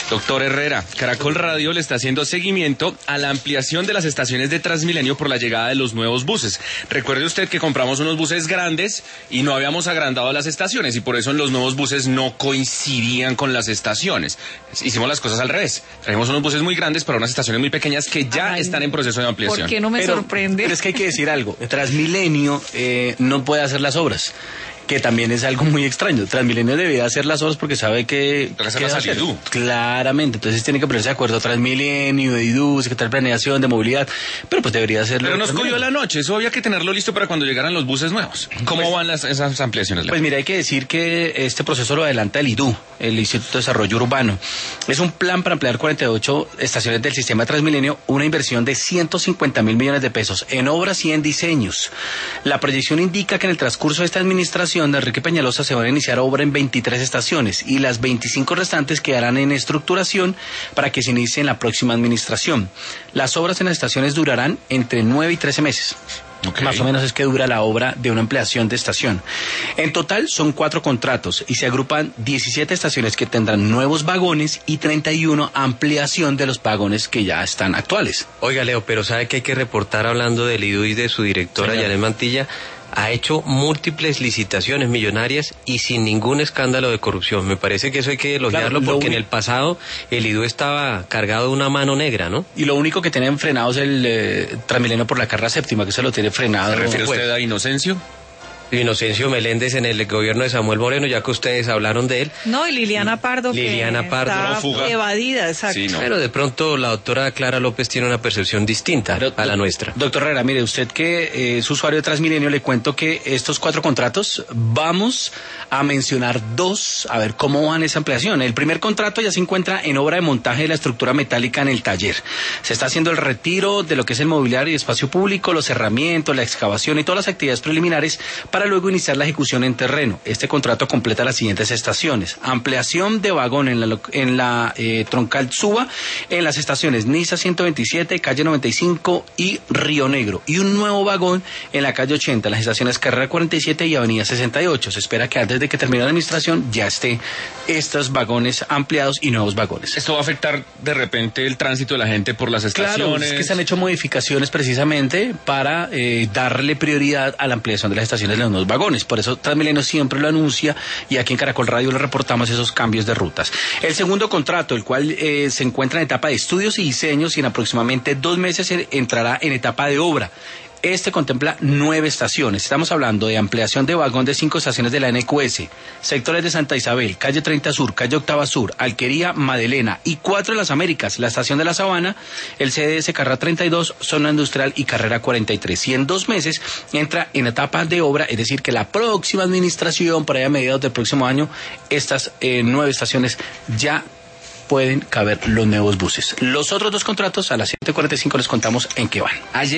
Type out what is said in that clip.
Doctor Herrera, Caracol Radio le está haciendo seguimiento a la ampliación de las estaciones de Transmilenio por la llegada de los nuevos buses. Recuerde usted que compramos unos buses grandes y no habíamos agrandado las estaciones y por eso en los nuevos buses no coincidían con las estaciones. Hicimos las cosas al revés. Trajimos unos buses muy grandes para unas estaciones muy pequeñas que ya están en proceso de ampliación. ¿Por qué no me sorprende? Pero es que hay que decir algo. Transmilenio no puede hacer las obras, que también es algo muy extraño. Transmilenio debe hacer las obras porque sabe que IDU. Claramente, entonces tiene que ponerse de acuerdo Transmilenio, IDU, Secretaría de Planeación, de Movilidad, pero pues debería hacerlo. Pero nos cogió la noche, eso había que tenerlo listo para cuando llegaran los buses nuevos. ¿Cómo van esas ampliaciones? Pues mira, hay que decir que este proceso lo adelanta el IDU, el Instituto de Desarrollo Urbano. Es un plan para ampliar 48 estaciones del sistema Transmilenio, una inversión de 150.000 millones de pesos en obras y en diseños. La proyección indica que en el transcurso de esta administración de Enrique Peñalosa se van a iniciar obra en 23 estaciones y las 25 restantes quedarán en estructuración para que se inicie en la próxima administración. Las obras en las estaciones durarán entre 9 y 13 meses. Okay. Más o menos es que dura la obra de una ampliación de estación. En total son 4 contratos y se agrupan 17 estaciones que tendrán nuevos vagones y 31 ampliación de los vagones que ya están actuales. Oiga, Leo, pero ¿sabe que hay que reportar hablando del IDU y de su directora, Yanet Mantilla? Ha hecho múltiples licitaciones millonarias y sin ningún escándalo de corrupción. Me parece que eso hay que elogiarlo, claro, porque en el pasado el IDU estaba cargado de una mano negra, ¿no? Y lo único que tienen frenado es el Transmilenio por la carrera séptima, que se lo tiene frenado. ¿Se refiere usted a Inocencio? Inocencio Meléndez en el gobierno de Samuel Moreno, ya que ustedes hablaron de él. No, y Liliana Pardo, Liliana Pardo, está evadida, exacto. Sí, no. Pero de pronto la doctora Clara López tiene una percepción distinta a la nuestra. Doctor Herrera, mire, usted que es usuario de Transmilenio, le cuento que estos 4 contratos, vamos a mencionar 2, a ver cómo van esa ampliación. El primer contrato ya se encuentra en obra de montaje de la estructura metálica en el taller. Se está haciendo el retiro de lo que es el mobiliario y espacio público, los cerramientos, la excavación y todas las actividades preliminares para luego iniciar la ejecución en terreno. Este contrato completa las siguientes estaciones: ampliación de vagón en la troncal Suba, en las estaciones Niza 127, calle 95 y Río Negro, y un nuevo vagón en la calle 80, en las estaciones Carrera 47 y Avenida 68. Se espera que antes de que termine la administración ya esté estos vagones ampliados y nuevos vagones. ¿Esto va a afectar de repente el tránsito de la gente por las estaciones? Claro, es que se han hecho modificaciones precisamente para darle prioridad a la ampliación de las estaciones de los nuevos vagones. Por eso Transmilenio siempre lo anuncia y aquí en Caracol Radio le reportamos esos cambios de rutas. El segundo contrato, el cual se encuentra en etapa de estudios y diseños y en aproximadamente 2 meses entrará en etapa de obra. Este contempla 9 estaciones. Estamos hablando de ampliación de vagón de 5 estaciones de la NQS, sectores de Santa Isabel, calle 30 Sur, calle Octava Sur, Alquería, Madelena y 4 de las Américas, la estación de la Sabana, el CDS Carrera 32, zona industrial y carrera 43. Y en 2 meses entra en etapa de obra, es decir, que la próxima administración, por ahí a mediados del próximo año, estas 9 estaciones ya pueden caber los nuevos buses. Los otros 2 contratos a las 7:45 les contamos en qué van.